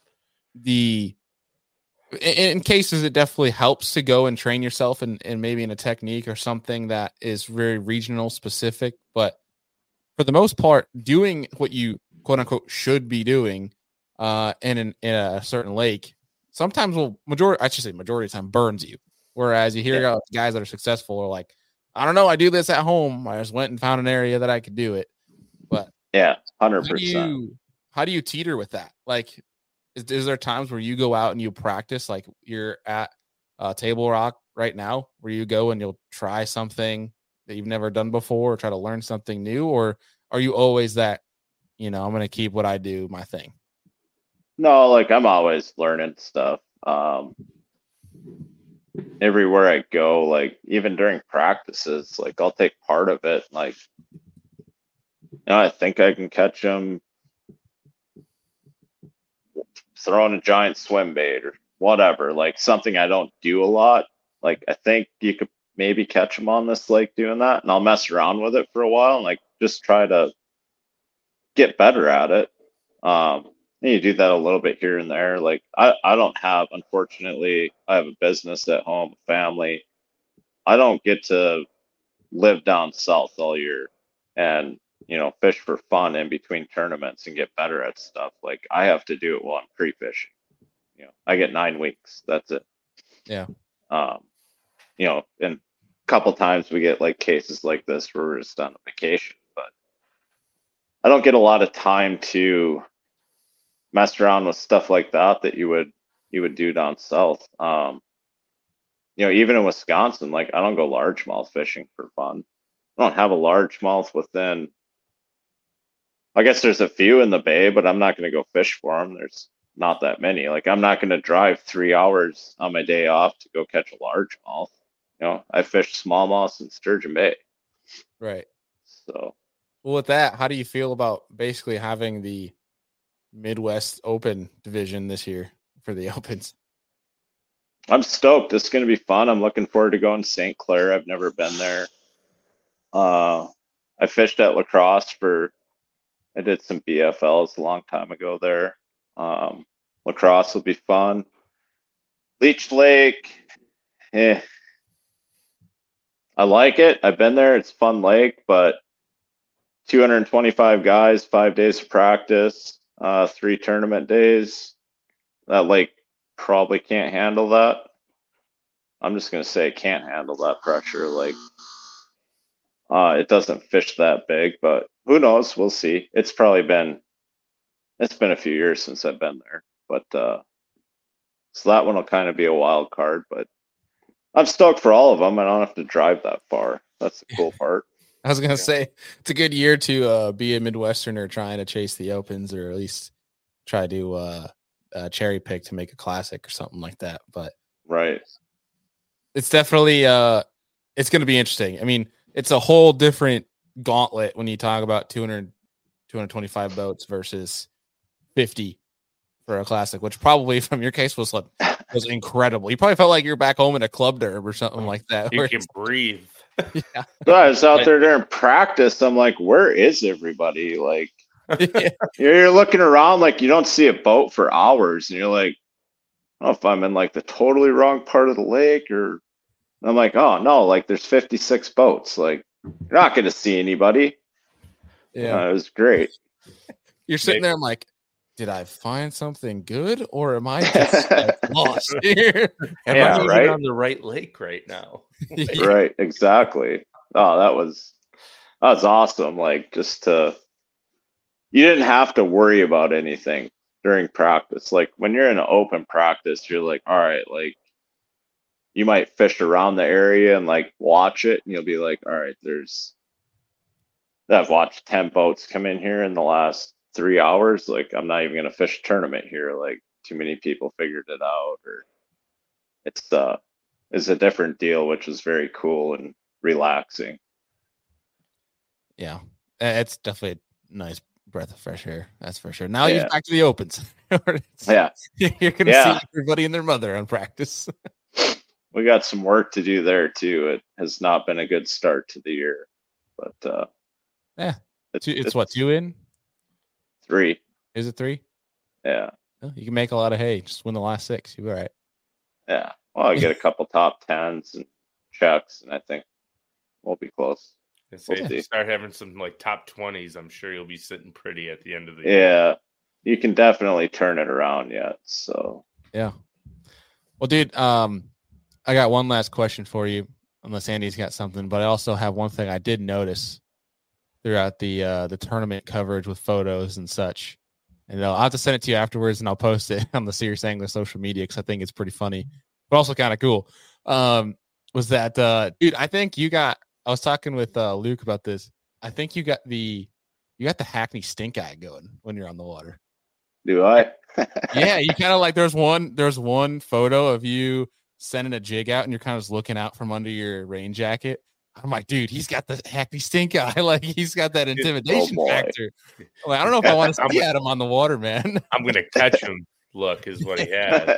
in cases it definitely helps to go and train yourself and maybe in a technique or something that is very regional specific. But for the most part, doing what you quote unquote should be doing in a certain lake sometimes majority of the time burns you. Whereas you hear guys that are successful are like, I don't know, I do this at home. I just went and found an area that I could do it. But 100%. How do you teeter with that? Like, is there times where you go out and you practice, like you're at Table Rock right now, where you go and you'll try something that you've never done before or try to learn something new? Or are you always that, I'm going to keep what I do my thing? No, like, I'm always learning stuff. Everywhere I go, like, even during practices, like, I'll take part of it. Like, I think I can catch them throwing a giant swim bait or whatever, like something I don't do a lot. Like, I think you could maybe catch them on this lake doing that, and I'll mess around with it for a while and like just try to get better at it. And you do that a little bit here and there. Like, I don't have, unfortunately, I have a business at home, a family. I don't get to live down south all year and, fish for fun in between tournaments and get better at stuff. Like, I have to do it while I'm pre-fishing. I get 9 weeks. That's it. Yeah. And a couple times we get like cases like this where we're just on a vacation, but I don't get a lot of time to mess around with stuff like that you would do down south. Even in Wisconsin, like I don't go largemouth fishing for fun. I don't have a largemouth within. I guess there's a few in the bay, but I'm not going to go fish for them. There's not that many. Like I'm not going to drive 3 hours on my day off to go catch a largemouth. I fish smallmouth in Sturgeon Bay. Right. So, well, with that, how do you feel about basically having the Midwest Open division this year for the Opens? I'm stoked. It's going to be fun. I'm looking forward to going to St. Clair. I've never been there. I fished at La Crosse I did some BFLs a long time ago there. La Crosse will be fun. Leech Lake, I like it. I've been there. It's a fun lake, but 225 guys, 5 days of practice, 3 tournament days. That lake probably can't handle that. I'm just going to say it can't handle that pressure. Like, it doesn't fish that big, but who knows? We'll see. It's been a few years since I've been there, but so that one will kind of be a wild card, but I'm stoked for all of them. I don't have to drive that far. That's the cool part. I was going to say it's a good year to be a Midwesterner trying to chase the Opens, or at least try to cherry pick to make a classic or something like that. But right. It's definitely it's going to be interesting. I mean, it's a whole different gauntlet when you talk about 225 boats versus 50 for a classic, which probably from your case was incredible. You probably felt like you're back home in a club derb or something like that. You can breathe. Yeah. So I was out there during practice. I'm like, where is everybody? Like, you're looking around like you don't see a boat for hours, and you're like, I don't know if I'm in like the totally wrong part of the lake, or I'm like, oh no, like there's 56 boats. Like you're not going to see anybody. Yeah, it was great. You're sitting there. I'm like, did I find something good, or am I just lost here? Am I even on the right lake right now? Yeah. Right, exactly. Oh, that was awesome. Like you didn't have to worry about anything during practice. Like when you're in an open practice, you're like, all right, like you might fish around the area and like watch it, and you'll be like, all right, I've watched 10 boats come in here in the last 3 hours. Like I'm not even going to fish a tournament here. Like too many people figured it out, or it's a different deal, which is very cool and relaxing. Yeah, it's definitely a nice breath of fresh air. That's for sure. Now you're back to the Opens. Yeah, you're going to see everybody and their mother on practice. We got some work to do there too. It has not been a good start to the year, but it's what, 2 in? 3. Is it 3? Yeah. Well, you can make a lot of hay. Just win the last 6. You'll be all right. Yeah. Well, I get a couple top 10s and checks, and I think we'll be close. If you start having some like top 20s, I'm sure you'll be sitting pretty at the end of the year. Yeah. You can definitely turn it around yet. So yeah. Well, dude, I got one last question for you, unless Andy's got something, but I also have one thing I did notice throughout the tournament coverage with photos and such. And I'll have to send it to you afterwards, and I'll post it on the Serious Angler social media because I think it's pretty funny, but also kind of cool. Was that, dude, I think I was talking with Luke about this. I think you got the Hackney stink eye going when you're on the water. Do I? Yeah, you kind of like, there's one photo of you sending a jig out and you're kind of just looking out from under your rain jacket. I'm like, dude, he's got the Hackney stink eye. Like he's got that intimidation factor. Like, I don't know if I want to see at him on the water, man. I'm going to catch him. Look, is what he had.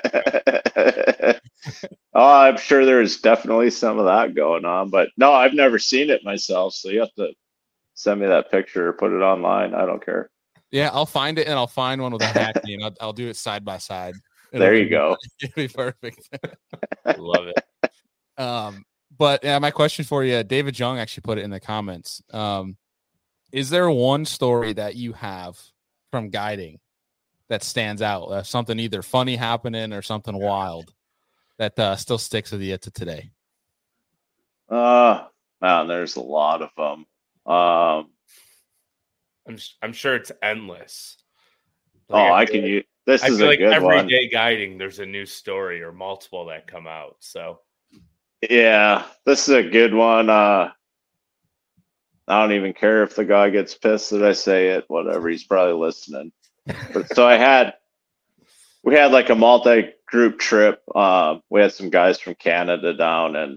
Oh, I'm sure there's definitely some of that going on, but no, I've never seen it myself. So you have to send me that picture or put it online. I don't care. Yeah, I'll find it, and I'll find one with a Hackney, and I'll do it side by side. There you go. It'll be perfect. Love it. But my question for you, David Jung actually put it in the comments. Is there one story that you have from guiding that stands out? Something either funny happening or something wild that still sticks with you to today? Man, there's a lot of them. I'm sure it's endless. I can use this. Is a good one. Everyday guiding, there's a new story or multiple that come out. So, yeah, this is a good one. I don't even care if the guy gets pissed that I say it. Whatever, he's probably listening. But so we had like a multi-group trip. We had some guys from Canada down, and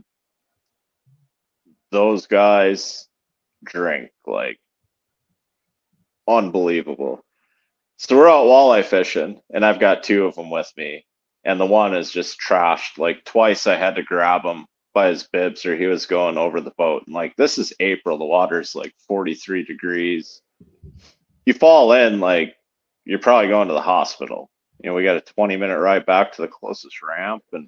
those guys drink like unbelievable. So we're out walleye fishing, and I've got two of them with me, and the one is just trashed. Like twice I had to grab him by his bibs or he was going over the boat. And like, this is April, the water's like 43 degrees. You fall in, like, you're probably going to the hospital. You know, we got a 20-minute ride back to the closest ramp, and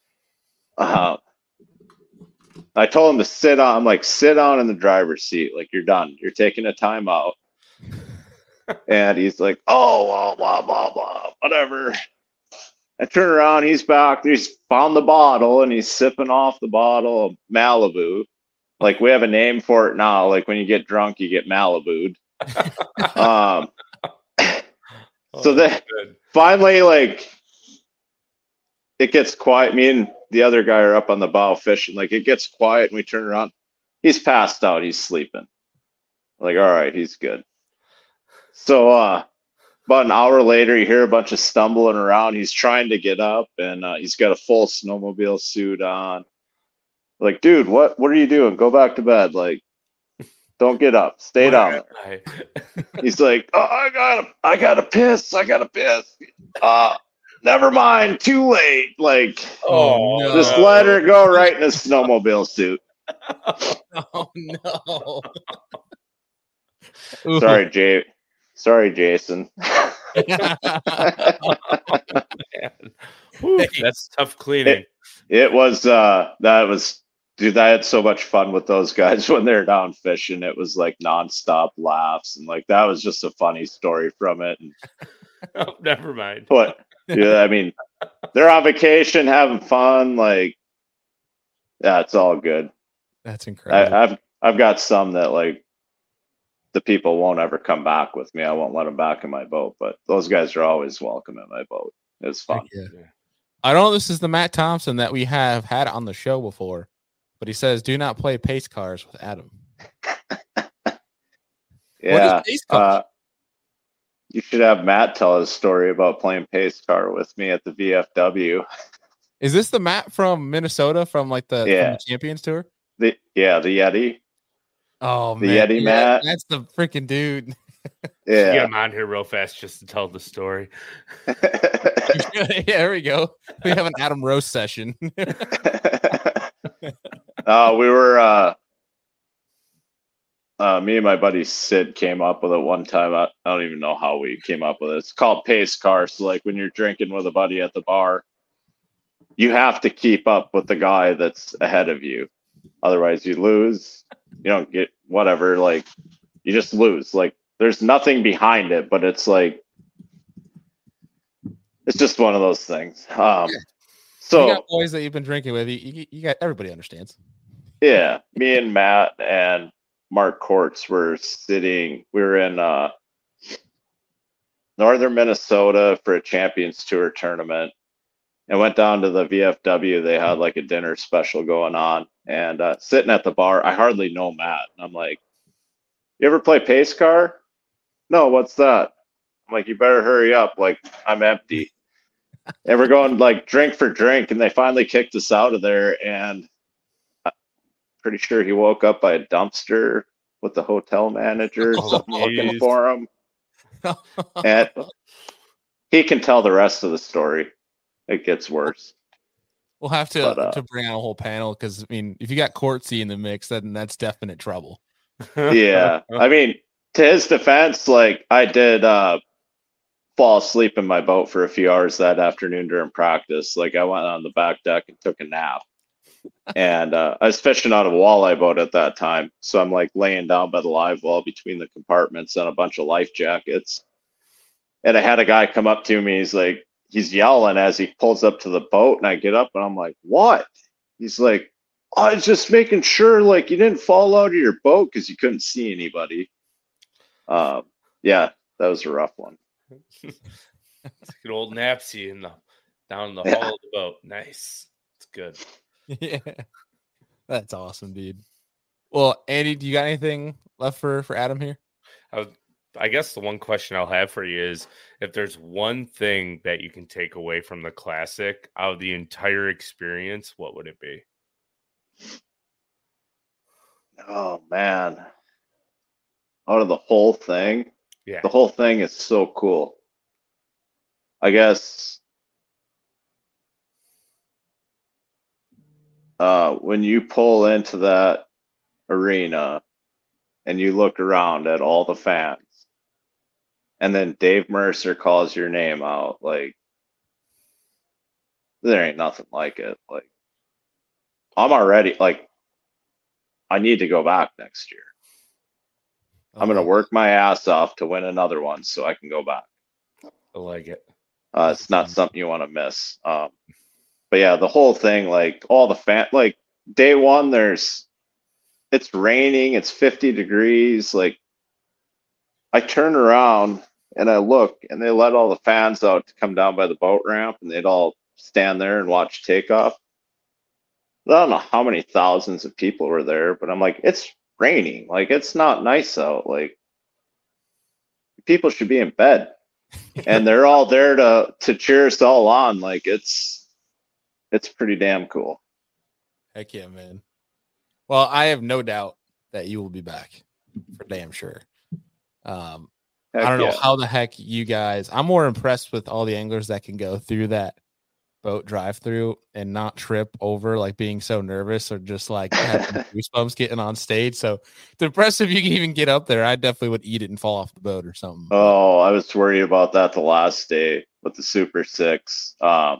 I told him to sit on. I'm like, sit down in the driver's seat. Like, you're done. You're taking a time out. And he's like, oh, well, blah, blah, blah, whatever. I turn around. He's back. He's found the bottle, and he's sipping off the bottle of Malibu. Like, we have a name for it now. Like, when you get drunk, you get Malibu'd. So then finally, like, it gets quiet. Me and the other guy are up on the bow fishing. Like, it gets quiet, and we turn around. He's passed out. He's sleeping. Like, all right, he's good. So about an hour later, you hear a bunch of stumbling around. He's trying to get up, and he's got a full snowmobile suit on. Like, dude, what are you doing? Go back to bed. Like, don't get up. Stay down there. He's like, oh, I gotta piss. Never mind. Too late. Like, no. Just let her go right in a snowmobile suit. Oh no. Sorry, Jason. Ooh, that's tough cleaning. It was dude, I had so much fun with those guys when they're down fishing. It was like nonstop laughs, and like that was just a funny story from it. And, oh, never mind. But yeah, I mean, they're on vacation having fun. Like, yeah, it's all good. That's incredible. I've got some that like the people won't ever come back with me. I won't let them back in my boat, but those guys are always welcome in my boat. It's fun. Yeah. I don't know if this is the Matt Thompson that we have had on the show before, but he says, do not play pace cars with Adam. Yeah. You should have Matt tell his story about playing pace car with me at the VFW. Is this the Matt from Minnesota from like from the Champions Tour? The Yeti. Oh, the man. Yeti Matt. That's the freaking dude. Yeah. Get him on here real fast just to tell the story. Yeah, there we go. We have an Adam roast session. We were me and my buddy Sid came up with it one time. I don't even know how we came up with it. It's called pace car. So like when you're drinking with a buddy at the bar, you have to keep up with the guy that's ahead of you. Otherwise you lose. You don't get whatever. Like, you just lose. Like, there's nothing behind it, but it's like, it's just one of those things. So you got boys that you've been drinking with. You got, everybody understands. Yeah, me and Matt and Mark Kortz were sitting. We were in northern Minnesota for a Champions Tour tournament, and went down to the VFW. They had like a dinner special going on, and sitting at the bar, I hardly know Matt. And I'm like, you ever play pace car? No, what's that? I'm like, you better hurry up. Like, I'm empty. And we're going like drink for drink, and they finally kicked us out of there. And I'm pretty sure he woke up by a dumpster with the hotel manager or something looking for him. And he can tell the rest of the story. It gets worse. We'll have to bring out a whole panel because, I mean, if you got Courtsy in the mix, then that's definite trouble. Yeah. I mean, to his defense, like, I did fall asleep in my boat for a few hours that afternoon during practice. Like, I went on the back deck and took a nap. And I was fishing out of a walleye boat at that time. So I'm like laying down by the live well between the compartments and a bunch of life jackets. And I had a guy come up to me. He's yelling as he pulls up to the boat, and I get up and I'm like, what? He's like, I was just making sure like you didn't fall out of your boat because you couldn't see anybody. Yeah, that was a rough one. It's like an old Napsy down in the hull of the boat. Nice. It's good. Yeah. That's awesome, dude. Well, Andy, do you got anything left for Adam here? I guess the one question I'll have for you is if there's one thing that you can take away from the Classic out of the entire experience, what would it be? Oh, man. Out of the whole thing? Yeah. The whole thing is so cool. I guess when you pull into that arena and you look around at all the fans, and then Dave Mercer calls your name out, like, there ain't nothing like it. Like, I'm already, like, I need to go back next year. I'm going to work my ass off to win another one so I can go back. I like it. It's not something you want to miss. But yeah, the whole thing, like, all the like, day one, it's raining, it's 50 degrees, like, I turn around and I look, and they let all the fans out to come down by the boat ramp, and they'd all stand there and watch takeoff. I don't know how many thousands of people were there, but I'm like, it's raining. Like, it's not nice out. Like, people should be in bed. And they're all there to cheer us all on. Like, it's pretty damn cool. Heck yeah, man. Well, I have no doubt that you will be back for damn sure. I don't know how the heck you guys. I'm more impressed with all the anglers that can go through that boat drive through and not trip over, like being so nervous or just like having goosebumps getting on stage. So it's impressive you can even get up there. I definitely would eat it and fall off the boat or something. Oh, I was worried about that the last day with the Super 6. My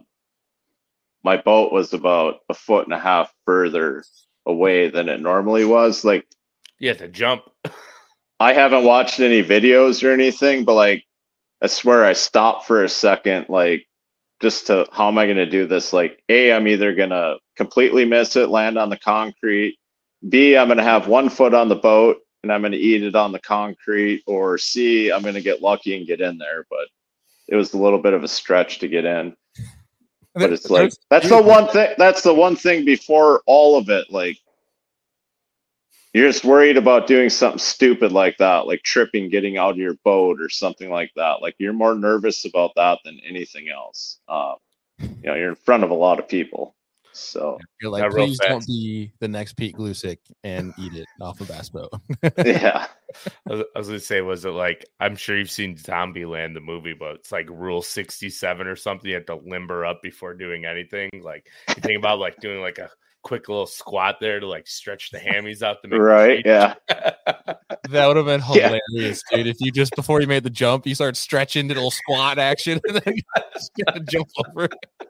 boat was about 1.5 feet further away than it normally was. Like, you have to jump. I haven't watched any videos or anything, but like, I swear I stopped for a second, like, just to, how am I going to do this? Like, A, I'm either going to completely miss it, land on the concrete. B, I'm going to have 1 foot on the boat and I'm going to eat it on the concrete. Or C, I'm going to get lucky and get in there. But it was a little bit of a stretch to get in. But it's like, that's the one thing before all of it. Like, you're just worried about doing something stupid like that, like tripping, getting out of your boat or something like that. Like, you're more nervous about that than anything else. You're in front of a lot of people. So you're like, please don't be the next Pete Glusick and eat it off a bass boat. Yeah. I was going to say, was it like, I'm sure you've seen Zombieland, the movie, but it's like rule 67 or something. You have to limber up before doing anything. Like, you think about like doing like a quick little squat there to like stretch the hammies out to make right. Yeah. That would have been hilarious, dude. If you just before you made the jump, you start stretching, did a little squat action, and then you just gotta jump over.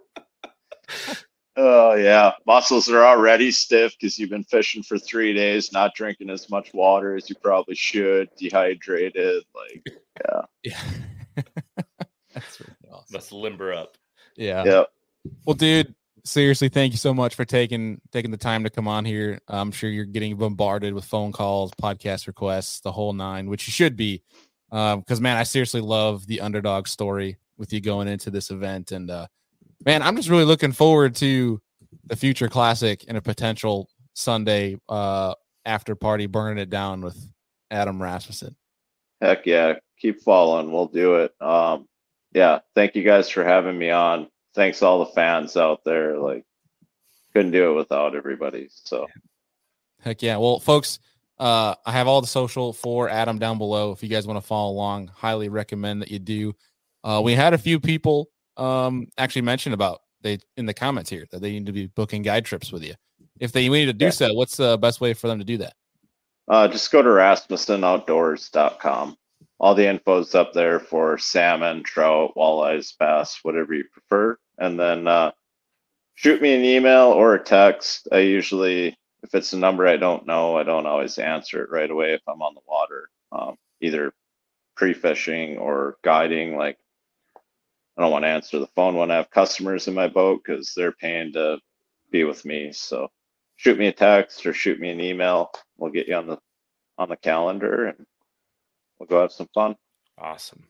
Oh yeah, muscles are already stiff because you've been fishing for 3 days, not drinking as much water as you probably should, dehydrated. Like, yeah. That's really awesome. Let's limber up. Yeah. Yep. Well, dude, seriously, thank you so much for taking the time to come on here. I'm sure you're getting bombarded with phone calls, podcast requests, the whole nine, which you should be. Because man, I seriously love the underdog story with you going into this event, and man, I'm just really looking forward to the future classic and a potential Sunday after party burning it down with Adam Rasmussen. Heck yeah, keep following. We'll do it. Yeah, thank you guys for having me on. Thanks all the fans out there. Like, couldn't do it without everybody. So heck yeah. Well, folks, I have all the social for Adam down below. If you guys want to follow along, highly recommend that you do. We had a few people actually mention about in the comments here that they need to be booking guide trips with you. If they need to do so, what's the best way for them to do that? Just go to RasmussenOutdoors.com. All the info's up there for salmon, trout, walleyes, bass, whatever you prefer. And then shoot me an email or a text. I usually, if it's a number I don't know, I don't always answer it right away if I'm on the water, either pre-fishing or guiding. Like, I don't want to answer the phone when I have customers in my boat because they're paying to be with me. So shoot me a text or shoot me an email. We'll get you on the calendar and we'll go have some fun. Awesome.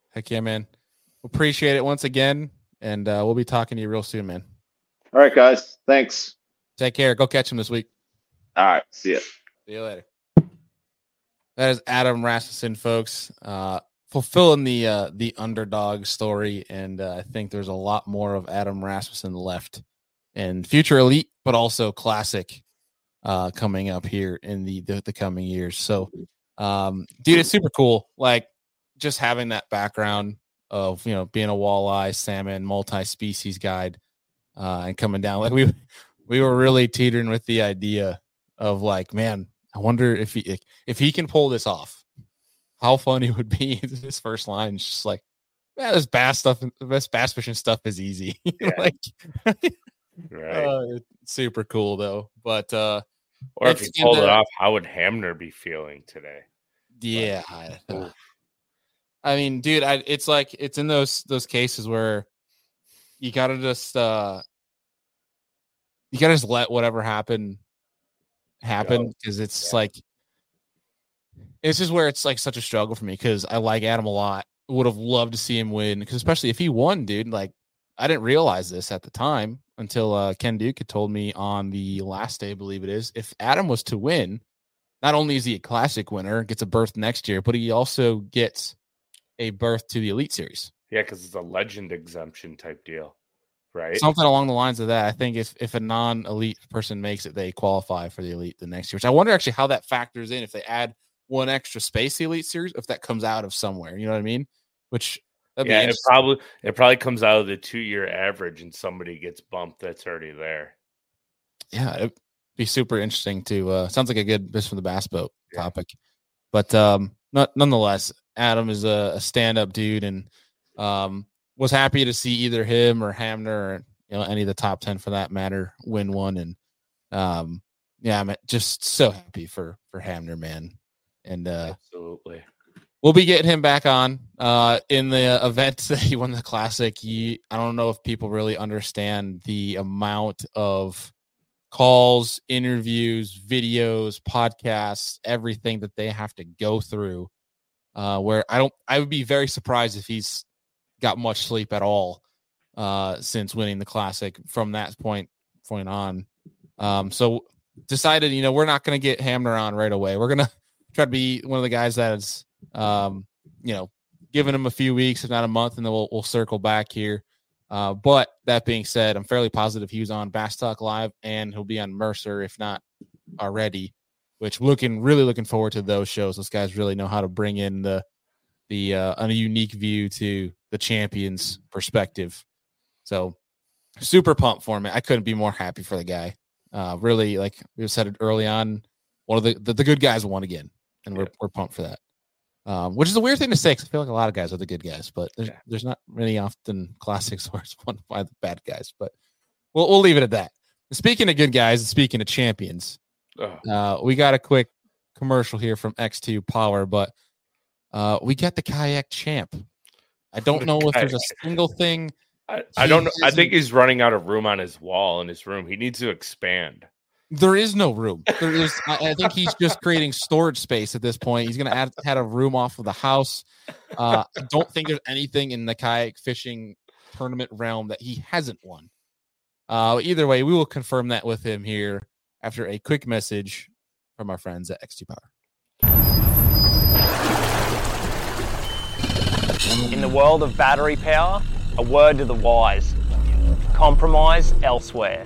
Heck yeah, man. Appreciate it once again, and we'll be talking to you real soon, man. All right, guys. Thanks. Take care. Go catch him this week. All right. See ya. See you later. That is Adam Rasmussen, folks. Fulfilling the underdog story, and I think there's a lot more of Adam Rasmussen left in future elite, but also classic coming up here in the coming years. So, dude, it's super cool. Like just having that background of being a walleye, salmon, multi-species guide, and coming down. Like we were really teetering with the idea of like, man, I wonder if he can pull this off. How fun it would be. His first line is just like, man, this bass fishing stuff is easy. Yeah. Like, right. It's super cool though. But or if he pulled it off, how would Hamner be feeling today? Yeah. I mean, dude, it's like it's in those cases where you gotta just let whatever happen because it's like it's just where it's like such a struggle for me because I like Adam a lot. Would have loved to see him win because especially if he won, dude. Like I didn't realize this at the time until Ken Duke had told me on the last day, I believe it is. If Adam was to win, not only is he a classic winner, gets a berth next year, but he also gets a berth to the Elite Series. Yeah, because it's a legend exemption type deal, right? Something along the lines of that. I think if a non-elite person makes it, they qualify for the Elite the next year. Which I wonder actually how that factors in if they add one extra space to the Elite Series, if that comes out of somewhere. You know what I mean? Which it probably comes out of the 2-year average, and somebody gets bumped that's already there. Yeah, it'd be super interesting to. Sounds like a good Fish from the Bass Boat topic, but nonetheless, Adam is a stand-up dude, and was happy to see either him or Hamner or any of the top 10 for that matter win one, and I'm just so happy for Hamner, man, and absolutely. We'll be getting him back on in the event that he won the Classic. I don't know if people really understand the amount of calls, interviews, videos, podcasts, everything that they have to go through. Where I would be very surprised if he's got much sleep at all since winning the Classic from that point on. So decided, we're not going to get Hamner on right away. We're going to try to be one of the guys that is, giving him a few weeks, if not a month, and then we'll circle back here. But that being said, I'm fairly positive he was on Bass Talk Live and he'll be on Mercer, if not already, which really looking forward to those shows. Those guys really know how to bring in a unique view to the champions perspective. So super pumped for him. I couldn't be more happy for the guy. Really, like we said it early on, one of the good guys won again, and we're pumped for that. Which is a weird thing to say because I feel like a lot of guys are the good guys, but there's not many often Classics where it's won by the bad guys. But we'll leave it at that. Speaking of good guys and speaking of champions, we got a quick commercial here from X2 Power, but we got the kayak champ. I don't know if there's a single thing. I don't know. I think he's running out of room on his wall in his room. He needs to expand. There is no room. There is. I think he's just creating storage space at this point. He's going to add a room off of the house. I don't think there's anything in the kayak fishing tournament realm that he hasn't won. Either way, we will confirm that with him here after a quick message from our friends at X2 Power. In the world of battery power, a word to the wise: compromise elsewhere.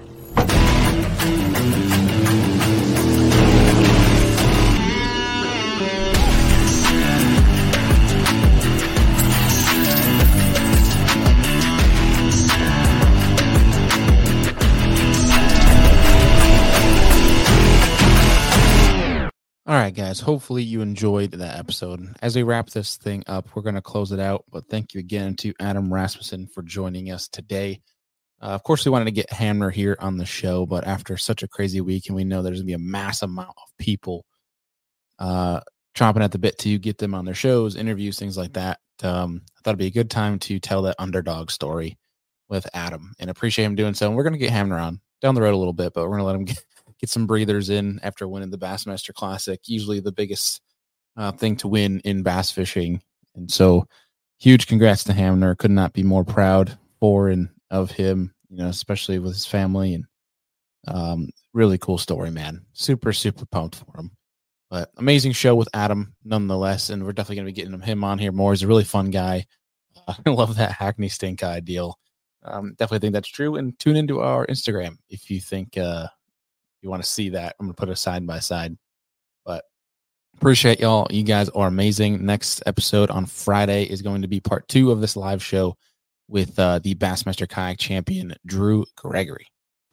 All right, guys, hopefully you enjoyed that episode. As we wrap this thing up, we're going to close it out, but thank you again to Adam Rasmussen for joining us today. Of course, we wanted to get Hamner here on the show, but after such a crazy week, and we know there's going to be a mass amount of people chomping at the bit to get them on their shows, interviews, things like that, I thought it'd be a good time to tell that underdog story with Adam, and appreciate him doing so. And we're going to get Hamner on down the road a little bit, but we're going to let him get some breathers in after winning the Bassmaster Classic, usually the biggest thing to win in bass fishing. And so huge congrats to Hamner. Could not be more proud for and of him, especially with his family. And really cool story, man. Super, super pumped for him. But amazing show with Adam nonetheless. And we're definitely going to be getting him on here more. He's a really fun guy. I love that Hackney Stink Eye deal. Definitely think that's true. And tune into our Instagram if you think you want to see that. I'm going to put it side by side. But appreciate y'all. You guys are amazing. Next episode on Friday is going to be part 2 of this live show with the Bassmaster Kayak champion, Drew Gregory.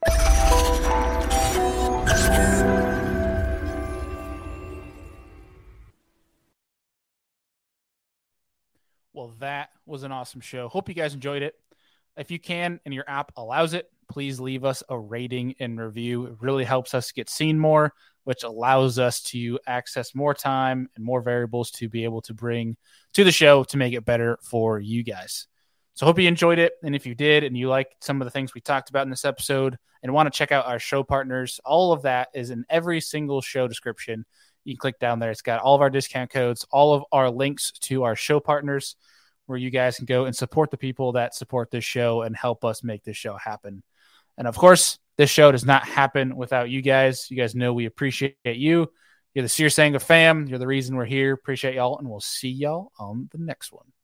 Well, that was an awesome show. Hope you guys enjoyed it. If you can and your app allows it, please leave us a rating and review. It really helps us get seen more, which allows us to access more time and more variables to be able to bring to the show to make it better for you guys. So hope you enjoyed it. And if you did and you liked some of the things we talked about in this episode and want to check out our show partners, all of that is in every single show description. You can click down there. It's got all of our discount codes, all of our links to our show partners, where you guys can go and support the people that support this show and help us make this show happen. And of course, this show does not happen without you guys. You guys know we appreciate you. You're the Searsanger fam. You're the reason we're here. Appreciate y'all, and we'll see y'all on the next one.